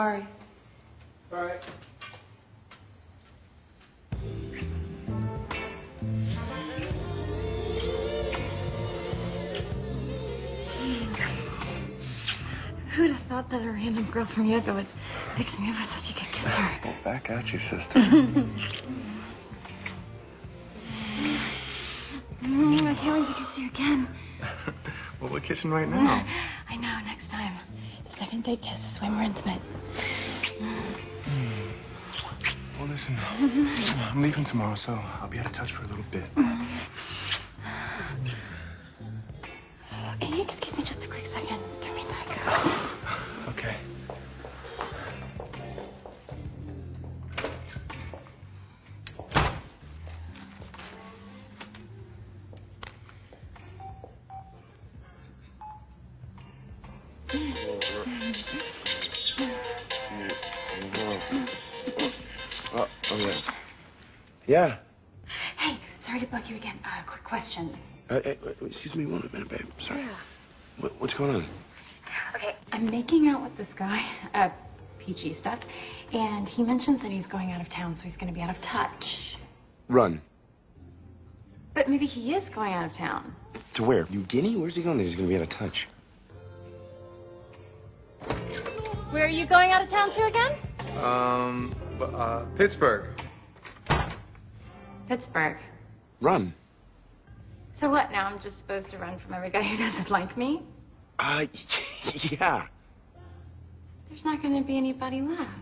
Sorry. All right. Who'd have thought that a random girl from yoga would fix me up with such a good guitar? Well, back at you, sister. I can't wait to kiss you again. Well, we're kissing right now. I know, next time. The second date kiss is way more intimate. Well, listen, I'm leaving tomorrow, so I'll be out of touch for a little bit. Can you excuse me just a quick second? Turn me back. Okay. Oh, yeah. Yeah. Hey, sorry to bug you again. Quick question. Excuse me one minute, babe. Sorry. Yeah. What's going on? Okay, I'm making out with this guy, PG stuff, and he mentions that he's going out of town, so he's going to be out of touch. Run. But maybe he is going out of town. To where? New Guinea? Where's he going? He's going to be out of touch. Where are you going out of town to again? Pittsburgh. Pittsburgh. Run. So what, now I'm just supposed to run from every guy who doesn't like me? Yeah. There's not going to be anybody left.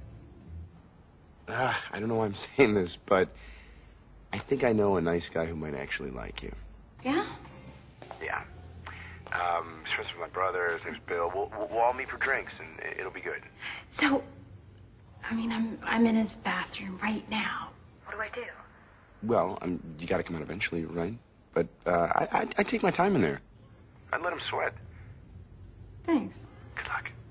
I don't know why I'm saying this, but I think I know a nice guy who might actually like you. Yeah? Yeah. He's friends with my brother. His name's Bill. We'll all meet for drinks, and it'll be good. So, I mean, I'm in his bathroom right now. What do I do? Well, you got to come out eventually, right? But I take my time in there. I'd let him sweat. Thanks. Good luck.